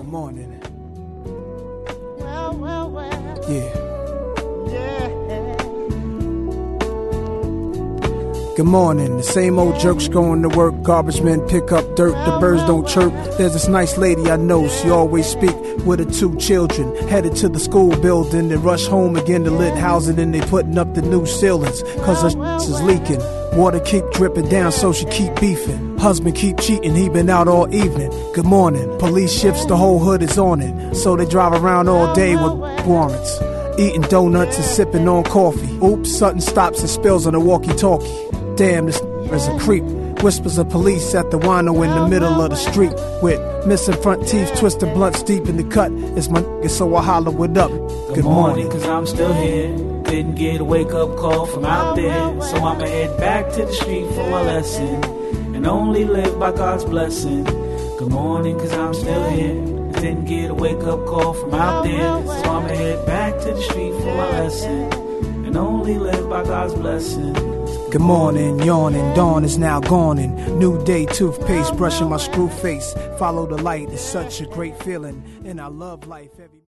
Good morning. Well. Yeah. Yeah. Good morning. The same old jerks going to work. Garbage men pick up dirt. The birds don't chirp. There's this nice lady I know. She always speak with her 2 children. Headed to the school building. They rush home again to lit housing. And they putting up the new ceilings. Cause her is leaking. Water keep dripping down, so she keep beefing. Husband keep cheating, he been out all evening. Good morning. Police shifts, the whole hood is on it. So they drive around all day with warrants. Eating donuts and sipping on coffee. Oops, something stops and spills on a walkie-talkie. Damn, this is a creep. Whispers of police at the wino in the middle of the street. With missing front teeth, twisted blunts deep in the cut. It's my nigga, so I holler what up. Good morning, cause I'm still here. Didn't get a wake-up call from out there. So I'ma head back to the street for my lesson. And only live by God's blessing. Good morning, cause I'm still here. Didn't get a wake-up call from out there. So I'ma head back to the street for my lesson. And only live by God's blessing. Good morning, yawning, dawn is now gawning. New day, toothpaste, brushing my screw face. Follow the light, it's such a great feeling. And I love life every